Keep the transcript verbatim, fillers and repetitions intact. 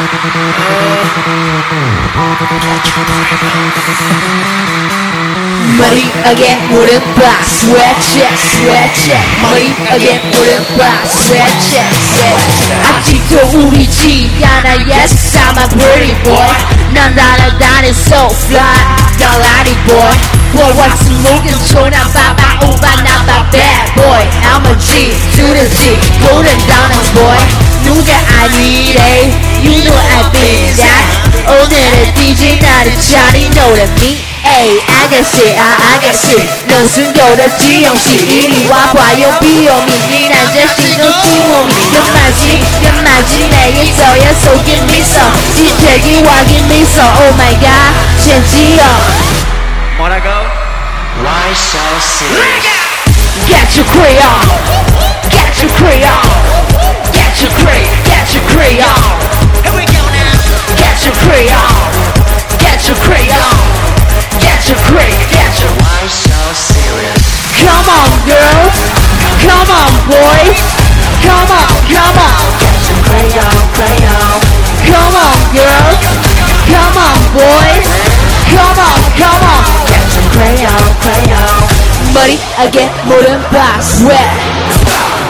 머리하게 물은 봐 sweat check sweat check 머리하게 물은 봐 sweat check sweat check 아직도 우리 집 하나 yes I'm a pretty boy 난 날아다니 so fly galari boy boy what's moving 초나 바바 오바 나바 bad boy I'm a G to the Z golden donuts boy 누가 아니래 you know I be that 오늘의 디제이 나를 잘 노래 me Ay, 아가씨, 아, 아가씨 넌 숨겨뒀지 형씨 이리 와봐요 비오미 니란 자식 너 숨어미 연마지, 연마지 내 있어야 속인 미소 지태기 확인 미소 Oh my god, 신지어 뭐라고? Why so serious? Get your crayon Get your crayon Get your cray, get your crayon Here we go now. Get your crayon Get your crayon Get your cray, get your Why so serious? Come on girls, come on boys Come on, come on Get your crayon, crayon. Come on girls, come on boys Come on, come on Get your crayon, crayon. 머리하게 물은 봐 sweat